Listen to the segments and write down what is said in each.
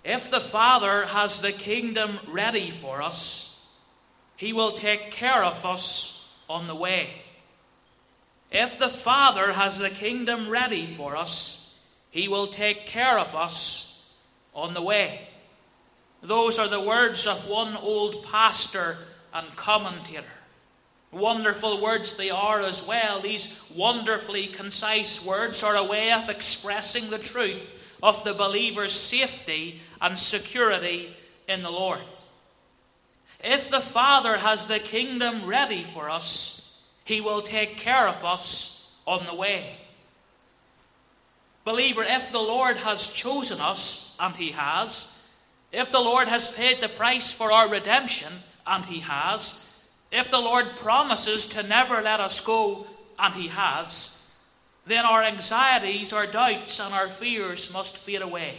If the Father has the kingdom ready for us, he will take care of us on the way. If the Father has the kingdom ready for us, he will take care of us on the way. Those are the words of one old pastor and commentator. Wonderful words they are as well. These wonderfully concise words are a way of expressing the truth of the believer's safety and security in the Lord. If the Father has the kingdom ready for us, he will take care of us on the way. Believer, if the Lord has chosen us, and he has, if the Lord has paid the price for our redemption, and he has, if the Lord promises to never let us go, and he has, then our anxieties, our doubts, and our fears must fade away.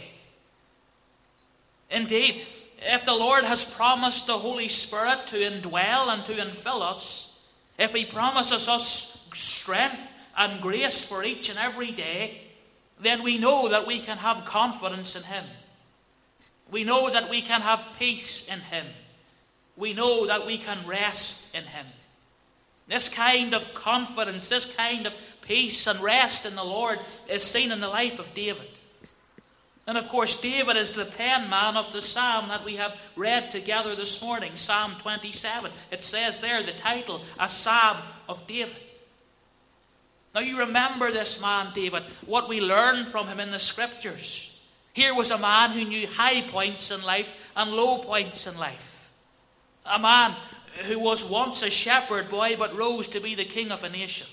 Indeed, if the Lord has promised the Holy Spirit to indwell and to infill us, if he promises us strength and grace for each and every day, then we know that we can have confidence in him. We know that we can have peace in him. We know that we can rest in him. This kind of confidence, this kind of peace and rest in the Lord is seen in the life of David. And of course, David is the penman of the psalm that we have read together this morning, Psalm 27. It says there, the title, A Psalm of David. Now you remember this man, David, what we learn from him in the Scriptures. Here was a man who knew high points in life and low points in life. A man who was once a shepherd boy but rose to be the king of a nation.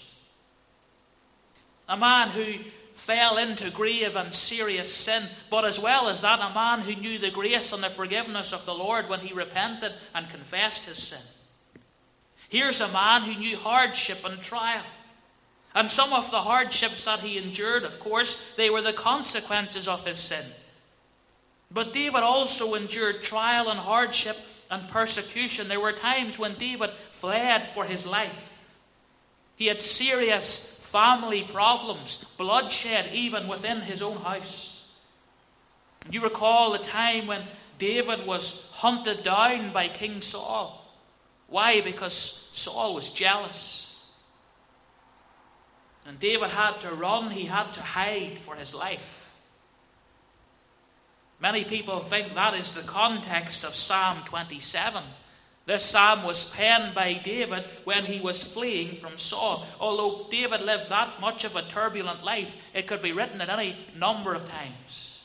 A man who fell into grave and serious sin, but as well as that, a man who knew the grace and the forgiveness of the Lord when he repented and confessed his sin. Here's a man who knew hardship and trial. And some of the hardships that he endured, of course, they were the consequences of his sin. But David also endured trial and hardship and persecution. There were times when David fled for his life. He had serious family problems, bloodshed even within his own house. You recall the time when David was hunted down by King Saul. Why? Because Saul was jealous. And David had to run, he had to hide for his life. Many people think that is the context of Psalm 27. This psalm was penned by David when he was fleeing from Saul. Although David lived that much of a turbulent life, it could be written at any number of times.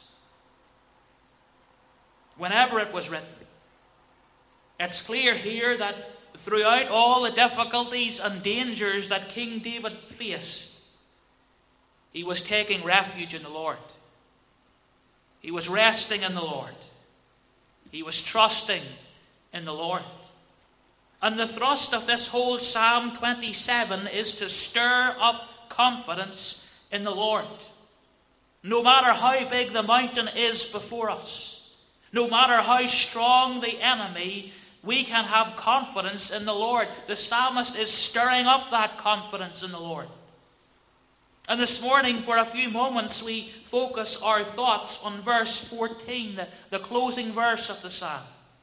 Whenever it was written, it's clear here that throughout all the difficulties and dangers that King David faced, he was taking refuge in the Lord. He was resting in the Lord. He was trusting in the Lord. And the thrust of this whole Psalm 27 is to stir up confidence in the Lord. No matter how big the mountain is before us, no matter how strong the enemy, we can have confidence in the Lord. The psalmist is stirring up that confidence in the Lord. And this morning, for a few moments, we focus our thoughts on verse 14, the closing verse of the psalm.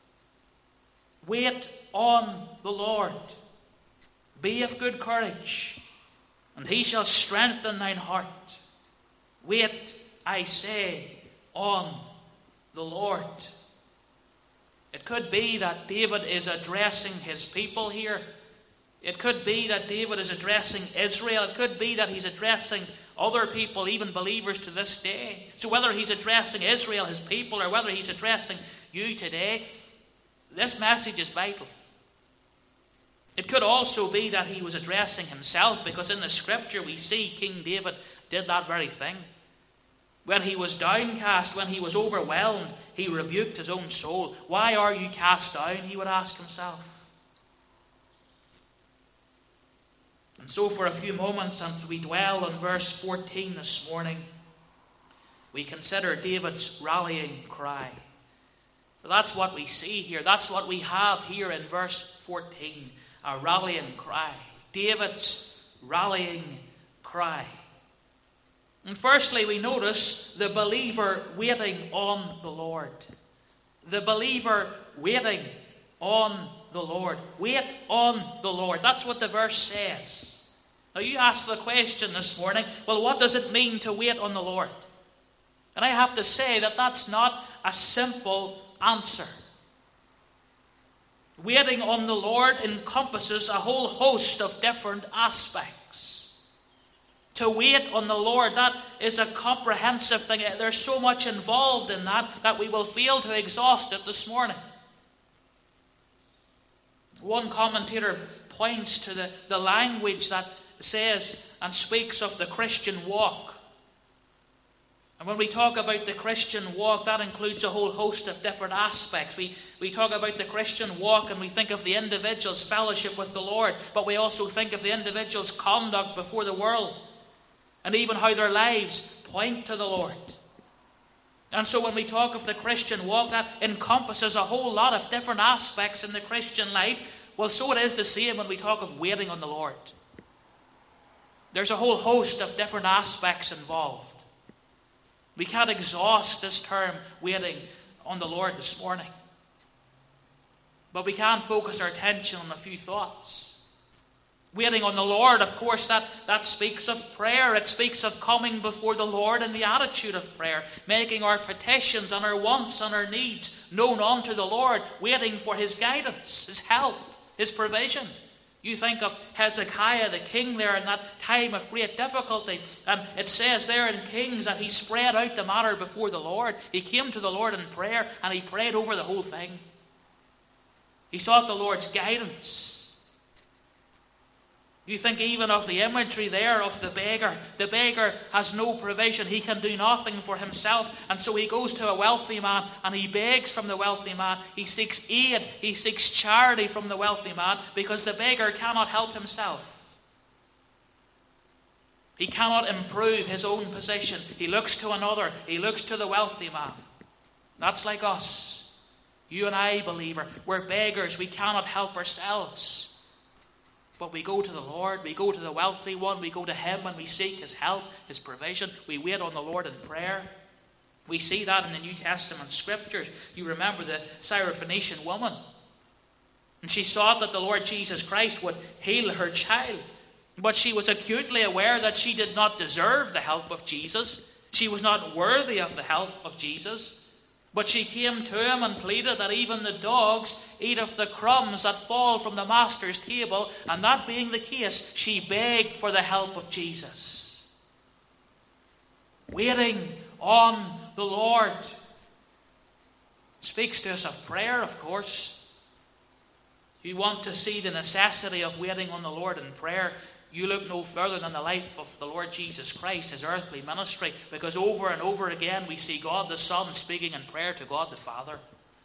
Wait on the Lord. Be of good courage, and he shall strengthen thine heart. Wait, I say, on the Lord. It could be that David is addressing his people here. It could be that David is addressing Israel. It could be that he's addressing other people, even believers to this day. So whether he's addressing Israel, his people, or whether he's addressing you today, this message is vital. It could also be that he was addressing himself, because in the Scripture we see King David did that very thing. When he was downcast, when he was overwhelmed, he rebuked his own soul. Why are you cast down? He would ask himself. And so for a few moments, as we dwell on verse 14 this morning, we consider David's rallying cry. For that's what we see here. That's what we have here in verse 14, a rallying cry. David's rallying cry. And firstly, we notice the believer waiting on the Lord. The believer waiting on the Lord. Wait on the Lord. That's what the verse says. Now you ask the question this morning, well, what does it mean to wait on the Lord? And I have to say that that's not a simple answer. Waiting on the Lord encompasses a whole host of different aspects. To wait on the Lord, that is a comprehensive thing. There's so much involved in that we will fail to exhaust it this morning. One commentator points to the language that says and speaks of the Christian walk. And when we talk about the Christian walk, that includes a whole host of different aspects. We talk about the Christian walk and we think of the individual's fellowship with the Lord, but we also think of the individual's conduct before the world, and even how their lives point to the Lord. And so when we talk of the Christian walk, that encompasses a whole lot of different aspects in the Christian life. Well, so it is the same when we talk of waiting on the Lord. There's a whole host of different aspects involved. We can't exhaust this term, waiting on the Lord, this morning. But we can focus our attention on a few thoughts. Waiting on the Lord, of course, that speaks of prayer. It speaks of coming before the Lord in the attitude of prayer, making our petitions and our wants and our needs known unto the Lord, waiting for His guidance, His help, His provision. You think of Hezekiah, the king there, in that time of great difficulty. And it says there in Kings that he spread out the matter before the Lord. He came to the Lord in prayer and he prayed over the whole thing. He sought the Lord's guidance. You think even of the imagery there of the beggar. The beggar has no provision. He can do nothing for himself. And so he goes to a wealthy man and he begs from the wealthy man. He seeks aid. He seeks charity from the wealthy man because the beggar cannot help himself. He cannot improve his own position. He looks to another. He looks to the wealthy man. That's like us. You and I, believer, we're beggars. We cannot help ourselves. But we go to the Lord, we go to the wealthy one, we go to Him and we seek His help, His provision. We wait on the Lord in prayer. We see that in the New Testament scriptures. You remember the Syrophoenician woman. And she sought that the Lord Jesus Christ would heal her child. But she was acutely aware that she did not deserve the help of Jesus. She was not worthy of the help of Jesus. But she came to Him and pleaded that even the dogs eat of the crumbs that fall from the Master's table. And that being the case, she begged for the help of Jesus. Waiting on the Lord speaks to us of prayer, of course. You want to see the necessity of waiting on the Lord in prayer. You look no further than the life of the Lord Jesus Christ, His earthly ministry, because over and over again we see God the Son speaking in prayer to God the Father.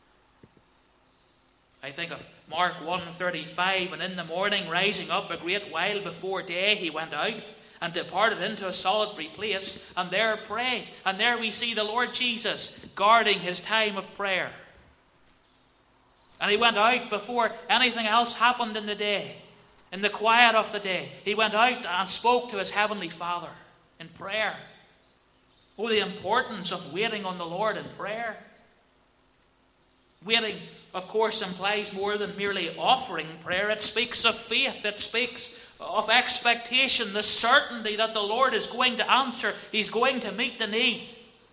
I think of Mark 1:35, and in the morning rising up a great while before day, He went out and departed into a solitary place, and there prayed. And there we see the Lord Jesus guarding His time of prayer. And He went out before anything else happened in the day. In the quiet of the day, He went out and spoke to His Heavenly Father in prayer. Oh, the importance of waiting on the Lord in prayer. Waiting, of course, implies more than merely offering prayer. It speaks of faith. It speaks of expectation, the certainty that the Lord is going to answer. He's going to meet the need.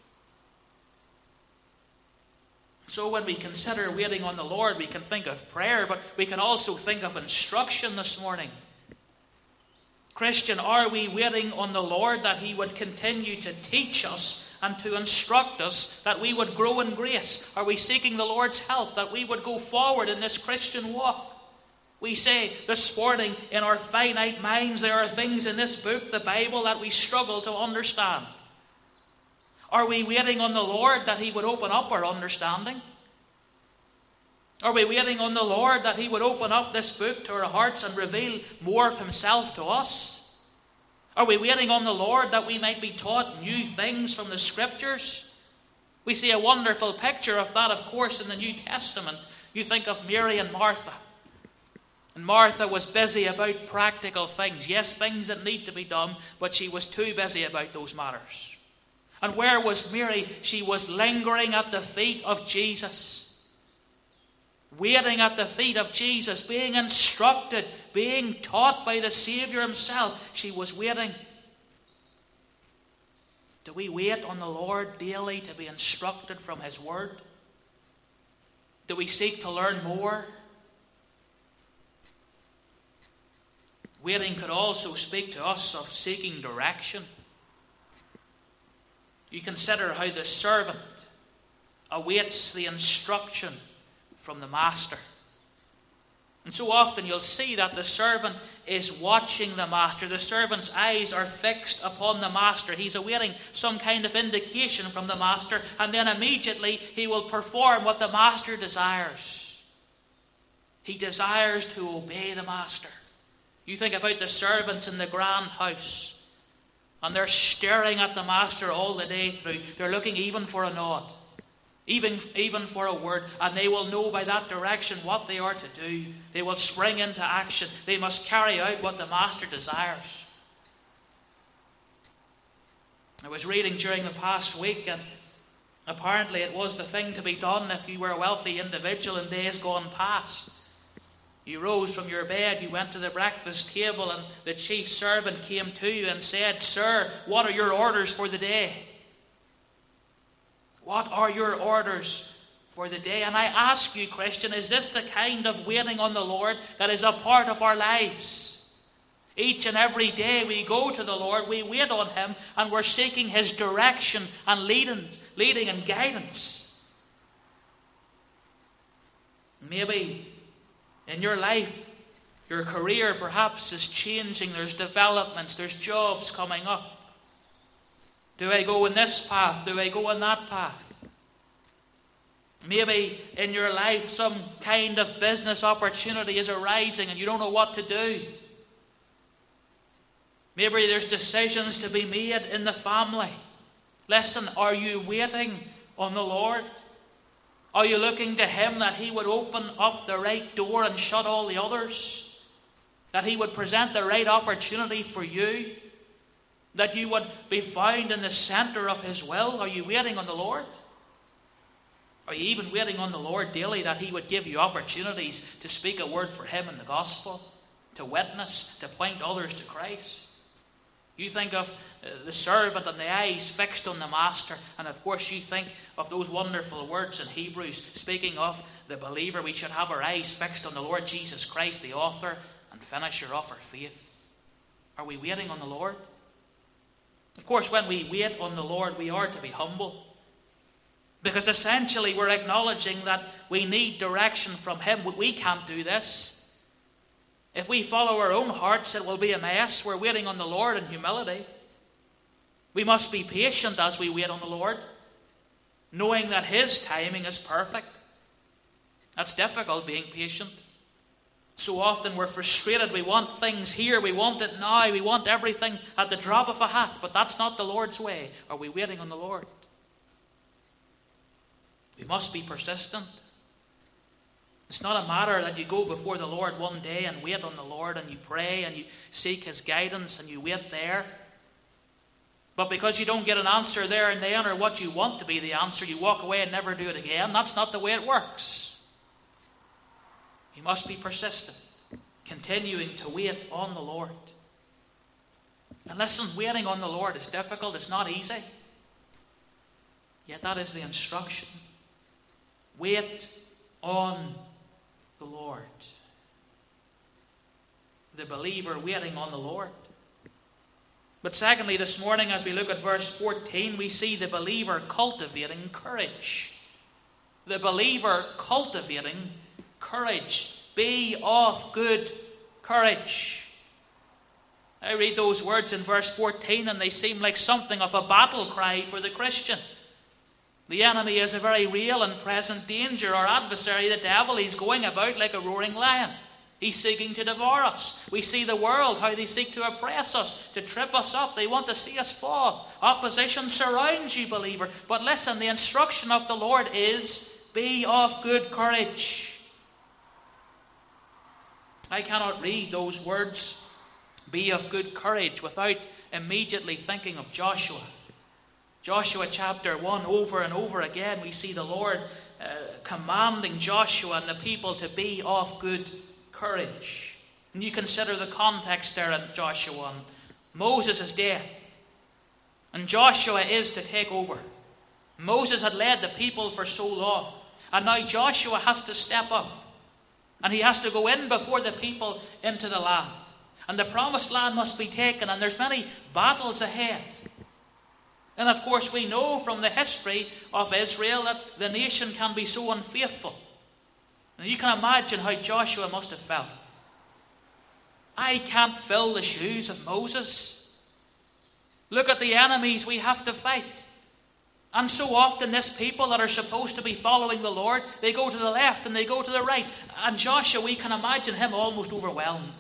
So when we consider waiting on the Lord, we can think of prayer, but we can also think of instruction this morning. Christian, are we waiting on the Lord that He would continue to teach us and to instruct us, that we would grow in grace? Are we seeking the Lord's help, that we would go forward in this Christian walk? We say this morning, in our finite minds, there are things in this book, the Bible, that we struggle to understand. Are we waiting on the Lord that He would open up our understanding? Are we waiting on the Lord that He would open up this book to our hearts and reveal more of Himself to us? Are we waiting on the Lord that we might be taught new things from the Scriptures? We see a wonderful picture of that, of course, in the New Testament. You think of Mary and Martha. And Martha was busy about practical things. Yes, things that need to be done, but she was too busy about those matters. And where was Mary? She was lingering at the feet of Jesus. Waiting at the feet of Jesus, being instructed, being taught by the Saviour himself. She was waiting. Do we wait on the Lord daily to be instructed from his word? Do we seek to learn more? Waiting could also speak to us of seeking direction. You consider how the servant awaits the instruction from the master. And so often you'll see that the servant is watching the master. The servant's eyes are fixed upon the master. He's awaiting some kind of indication from the master, and then immediately he will perform what the master desires. He desires to obey the master. You think about the servants in the grand house, and they're staring at the master all the day through. They're looking even for a nod, even for a word, and they will know by that direction what they are to do. They will spring into action. They must carry out what the master desires. I was reading during the past week, and apparently it was the thing to be done if you were a wealthy individual in days gone past. You rose from your bed, you went to the breakfast table, and the chief servant came to you and said, "Sir, what are your orders for the day?" What are your orders for the day? And I ask you, Christian, is this the kind of waiting on the Lord that is a part of our lives? Each and every day we go to the Lord, we wait on him, and we're seeking his direction and leading and guidance. Maybe in your life, your career perhaps is changing. There's developments, there's jobs coming up. Do I go in this path? Do I go in that path? Maybe in your life some kind of business opportunity is arising and you don't know what to do. Maybe there's decisions to be made in the family. Listen, are you waiting on the Lord? Are you looking to him that he would open up the right door and shut all the others? That he would present the right opportunity for you? That you would be found in the center of his will? Are you waiting on the Lord? Are you even waiting on the Lord daily that he would give you opportunities to speak a word for him in the gospel? To witness, to point others to Christ? You think of the servant and the eyes fixed on the master, and of course you think of those wonderful words in Hebrews speaking of the believer. We should have our eyes fixed on the Lord Jesus Christ, the author and finisher of our faith. Are we waiting on the Lord? Of course, when we wait on the Lord, we are to be humble, because essentially we're acknowledging that we need direction from him. We can't do this. If we follow our own hearts, it will be a mess. We're waiting on the Lord in humility. We must be patient as we wait on the Lord, knowing that his timing is perfect. That's difficult, being patient. So often we're frustrated. We want things here. We want it now. We want everything at the drop of a hat. But that's not the Lord's way. Are we waiting on the Lord? We must be persistent. It's not a matter that you go before the Lord one day and wait on the Lord and you pray and you seek his guidance and you wait there. But because you don't get an answer there and then, or what you want to be the answer, you walk away and never do it again. That's not the way it works. You must be persistent, continuing to wait on the Lord. And listen, waiting on the Lord is difficult. It's not easy. Yet that is the instruction. Wait on the Lord. The believer waiting on the Lord. But secondly, this morning, as we look at verse 14, we see the believer cultivating courage. The believer cultivating courage. Be of good courage. I read those words in verse 14 and they seem like something of a battle cry for the Christian. The enemy is a very real and present danger. Our adversary, the devil, he's going about like a roaring lion. He's seeking to devour us. We see the world, how they seek to oppress us, to trip us up. They want to see us fall. Opposition surrounds you, believer. But listen, the instruction of the Lord is, be of good courage. I cannot read those words, "Be of good courage," without immediately thinking of Joshua. Joshua chapter 1, over and over again, we see the Lord commanding Joshua and the people to be of good courage. And you consider the context there in Joshua 1. Moses is dead, and Joshua is to take over. Moses had led the people for so long, and now Joshua has to step up, and he has to go in before the people into the land. And the promised land must be taken, and there's many battles ahead. And of course we know from the history of Israel that the nation can be so unfaithful. And you can imagine how Joshua must have felt. I can't fill the shoes of Moses. Look at the enemies we have to fight. And so often this people that are supposed to be following the Lord, they go to the left and they go to the right. And Joshua, we can imagine him almost overwhelmed.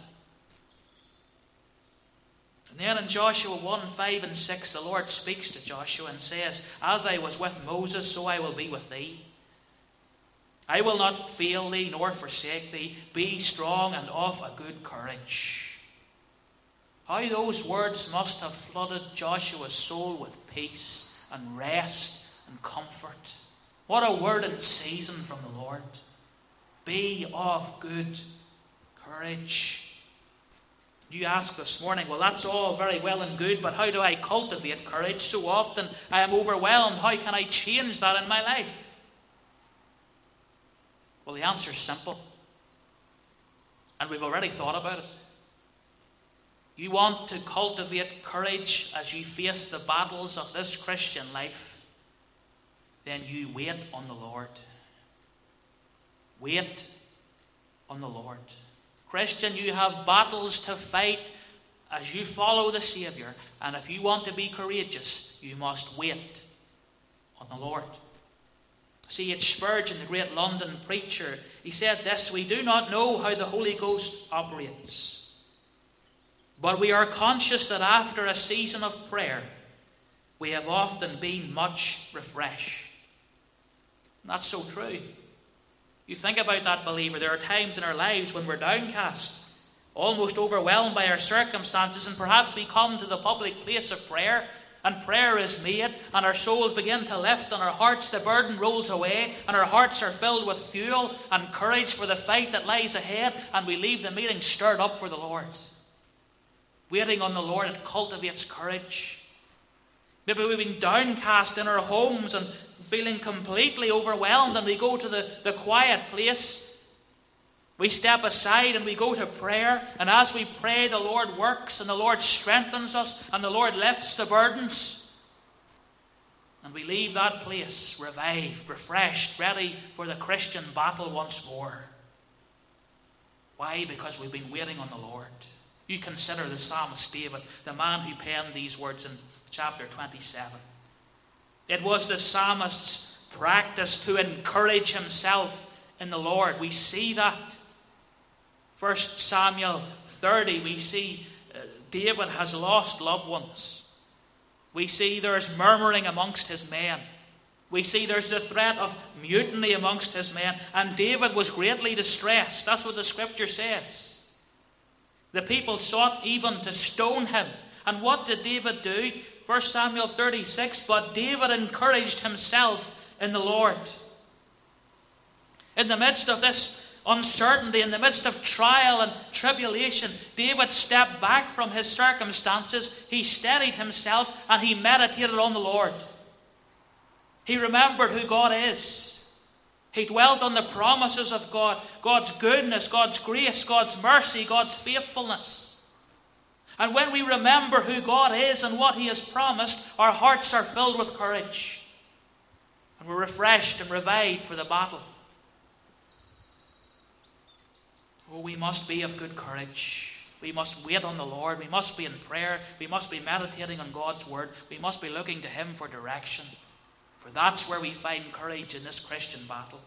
And then in Joshua 1, 5 and 6, the Lord speaks to Joshua and says, "As I was with Moses, so I will be with thee. I will not fail thee nor forsake thee. Be strong and of a good courage." How those words must have flooded Joshua's soul with peace and rest and comfort. What a word in season from the Lord. Be of good courage. You ask this morning, well, that's all very well and good, but how do I cultivate courage? So often I am overwhelmed. How can I change that in my life? Well, the answer is simple. And we've already thought about it. You want to cultivate courage as you face the battles of this Christian life, then you wait on the Lord. Wait on the Lord. Christian, you have battles to fight as you follow the Saviour. And if you want to be courageous, you must wait on the Lord. C.H. Spurgeon, the great London preacher, he said this: "We do not know how the Holy Ghost operates, but we are conscious that after a season of prayer, we have often been much refreshed." And that's so true. You think about that, believer. There are times in our lives when we're downcast, almost overwhelmed by our circumstances, and perhaps we come to the public place of prayer, and prayer is made, and our souls begin to lift, and our hearts, the burden rolls away, and our hearts are filled with fuel and courage for the fight that lies ahead, and we leave the meeting stirred up for the Lord. Waiting on the Lord, it cultivates courage. Maybe we've been downcast in our homes and feeling completely overwhelmed, and we go to the quiet place. We step aside and we go to prayer, and as we pray, the Lord works, and the Lord strengthens us, and the Lord lifts the burdens. And we leave that place revived, refreshed, ready for the Christian battle once more. Why? Because we've been waiting on the Lord. You consider the psalmist David, the man who penned these words in chapter 27. It was the psalmist's practice to encourage himself in the Lord. We see that. 1 Samuel 30, we see David has lost loved ones. We see there's murmuring amongst his men. We see there's the threat of mutiny amongst his men. And David was greatly distressed. That's what the scripture says. The people sought even to stone him. And what did David do? 1 Samuel 36, "But David encouraged himself in the Lord." In the midst of this uncertainty, in the midst of trial and tribulation, David stepped back from his circumstances. He steadied himself and he meditated on the Lord. He remembered who God is. He dwelt on the promises of God, God's goodness, God's grace, God's mercy, God's faithfulness. And when we remember who God is and what He has promised, our hearts are filled with courage. And we're refreshed and revived for the battle. Oh, we must be of good courage. We must wait on the Lord. We must be in prayer. We must be meditating on God's word. We must be looking to Him for direction. For that's where we find courage in this Christian battle.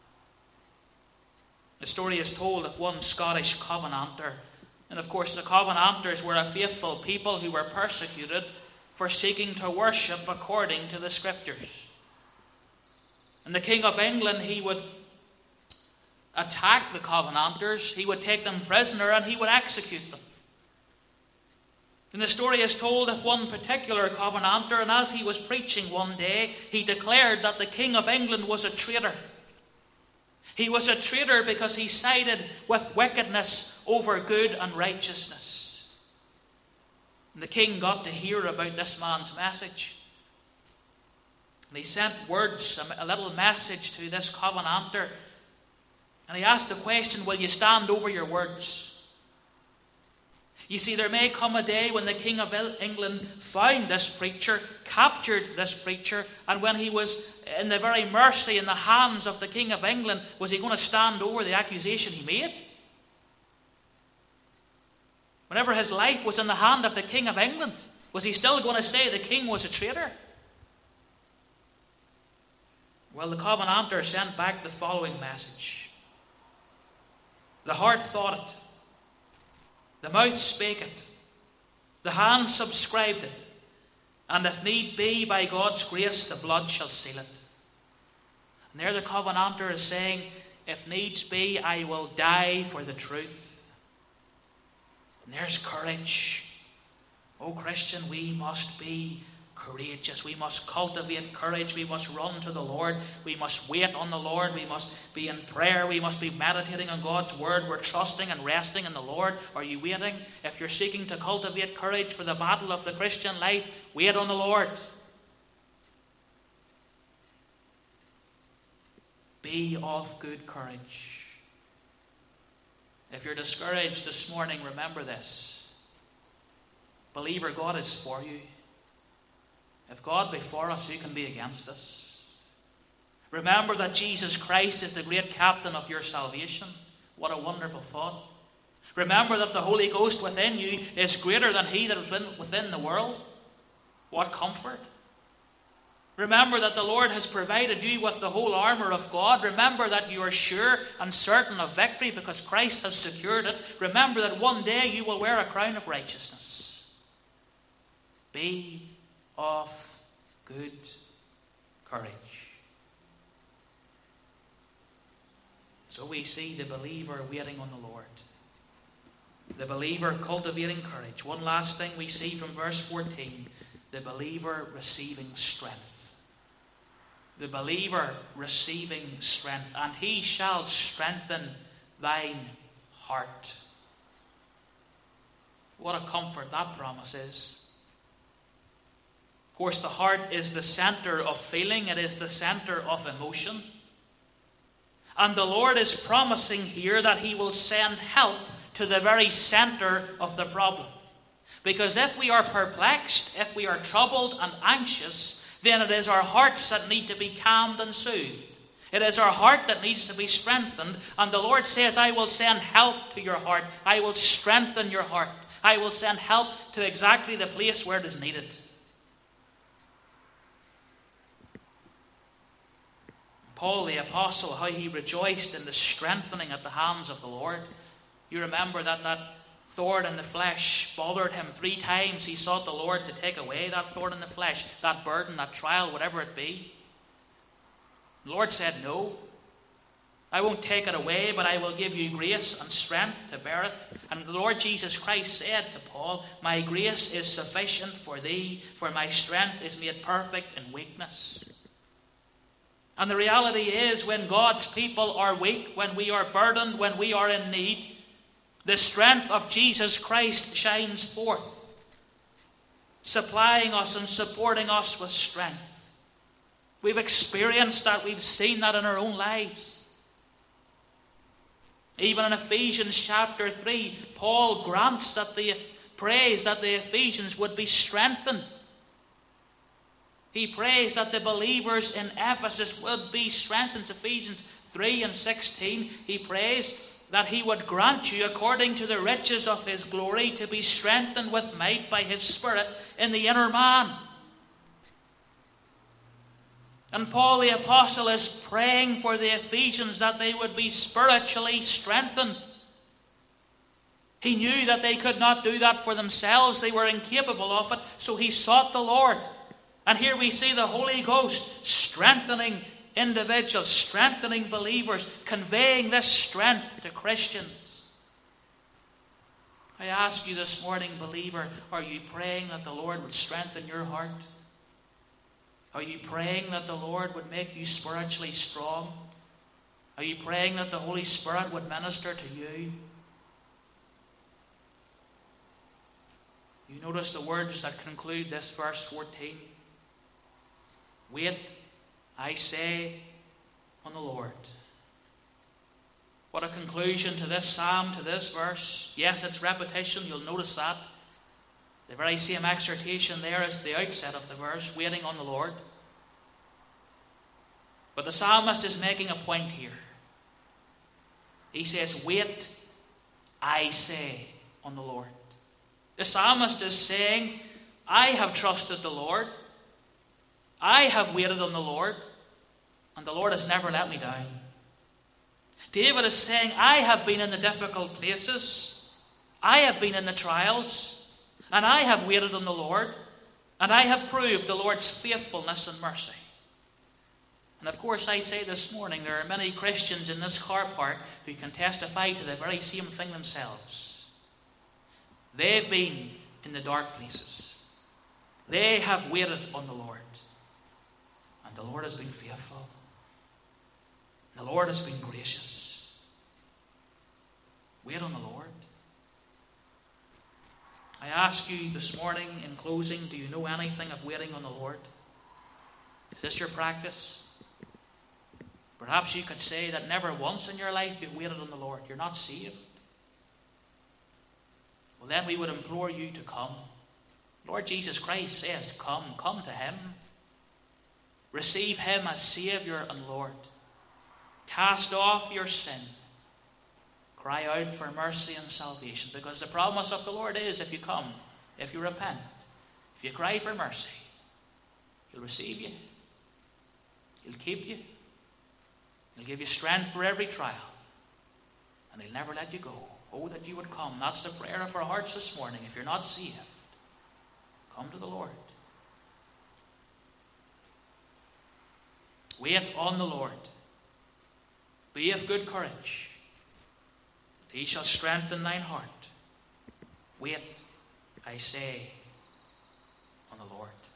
The story is told of one Scottish Covenanter. And of course the Covenanters were a faithful people who were persecuted for seeking to worship according to the Scriptures. And the King of England, he would attack the Covenanters. He would take them prisoner and he would execute them. And the story is told of one particular Covenanter, and as he was preaching one day, he declared that the King of England was a traitor. He was a traitor because he sided with wickedness over good and righteousness. And the king got to hear about this man's message. And he sent words, a little message to this Covenanter. And he asked the question, will you stand over your words? You see, there may come a day when the King of England found this preacher, captured this preacher, and when he was in the very mercy in the hands of the King of England, was he going to stand over the accusation he made? Whenever his life was in the hand of the King of England, was he still going to say the king was a traitor? Well, the Covenanter sent back the following message. The heart thought it. The mouth spake it. The hand subscribed it. And if need be, by God's grace, the blood shall seal it. And there the Covenanter is saying, if needs be, I will die for the truth. And there's courage. Oh, Christian, we must be courageous. We must cultivate courage. We must run to the Lord. We must wait on the Lord. We must be in prayer. We must be meditating on God's word. We're trusting and resting in the Lord. Are you waiting? If you're seeking to cultivate courage for the battle of the Christian life, wait on the Lord. Be of good courage. If you're discouraged this morning, remember this. Believer, God is for you. If God be for us, who can be against us? Remember that Jesus Christ is the great captain of your salvation. What a wonderful thought. Remember that the Holy Ghost within you is greater than he that is within the world. What comfort. Remember that the Lord has provided you with the whole armour of God. Remember that you are sure and certain of victory because Christ has secured it. Remember that one day you will wear a crown of righteousness. Be of good courage. So we see the believer waiting on the Lord. The believer cultivating courage. One last thing we see from verse 14. The believer receiving strength. The believer receiving strength. And he shall strengthen thine heart. What a comfort that promise is. Of course, the heart is the center of feeling. It is the center of emotion. And the Lord is promising here that he will send help to the very center of the problem. Because if we are perplexed, if we are troubled and anxious, then it is our hearts that need to be calmed and soothed. It is our heart that needs to be strengthened. And the Lord says, I will send help to your heart. I will strengthen your heart. I will send help to exactly the place where it is needed. Paul the Apostle, how he rejoiced in the strengthening at the hands of the Lord. You remember that thorn in the flesh bothered him 3 times. He sought the Lord to take away that thorn in the flesh, that burden, that trial, whatever it be. The Lord said, no, I won't take it away, but I will give you grace and strength to bear it. And the Lord Jesus Christ said to Paul, my grace is sufficient for thee, for my strength is made perfect in weakness. And the reality is, when God's people are weak, when we are burdened, when we are in need, the strength of Jesus Christ shines forth, supplying us and supporting us with strength. We've experienced that. We've seen that in our own lives. Even in Ephesians chapter 3, Paul prays that the Ephesians would be strengthened. He prays that the believers in Ephesus would be strengthened. Ephesians 3 and 16, he prays that he would grant you, according to the riches of his glory, to be strengthened with might by his Spirit in the inner man. And Paul the Apostle is praying for the Ephesians that they would be spiritually strengthened. He knew that they could not do that for themselves. They were incapable of it, so he sought the Lord. And here we see the Holy Ghost strengthening individuals, strengthening believers, conveying this strength to Christians. I ask you this morning, believer, are you praying that the Lord would strengthen your heart? Are you praying that the Lord would make you spiritually strong? Are you praying that the Holy Spirit would minister to you? You notice the words that conclude this verse 14. Wait, I say, on the Lord. What a conclusion to this psalm, to this verse. Yes, it's repetition, you'll notice that. The very same exhortation there is the outset of the verse, waiting on the Lord. But the psalmist is making a point here. He says, wait, I say, on the Lord. The psalmist is saying, I have trusted the Lord. I have waited on the Lord. And the Lord has never let me down. David is saying, I have been in the difficult places. I have been in the trials. And I have waited on the Lord. And I have proved the Lord's faithfulness and mercy. And of course, I say this morning, there are many Christians in this car park who can testify to the very same thing themselves. They've been in the dark places. They have waited on the Lord. And the Lord has been faithful. The Lord has been gracious. Wait on the Lord. I ask you this morning in closing, do you know anything of waiting on the Lord? Is this your practice? Perhaps you could say that never once in your life you've waited on the Lord. You're not saved. Well, then we would implore you to come. Lord Jesus Christ says to come. Come to Him. Receive Him as Saviour and Lord. Cast off your sin. Cry out for mercy and salvation. Because the promise of the Lord is, if you come, if you repent, if you cry for mercy, He'll receive you. He'll keep you. He'll give you strength for every trial. And He'll never let you go. Oh, that you would come. That's the prayer of our hearts this morning. If you're not saved, come to the Lord. Wait on the Lord. Be of good courage. He shall strengthen thine heart. Wait, I say, on the Lord.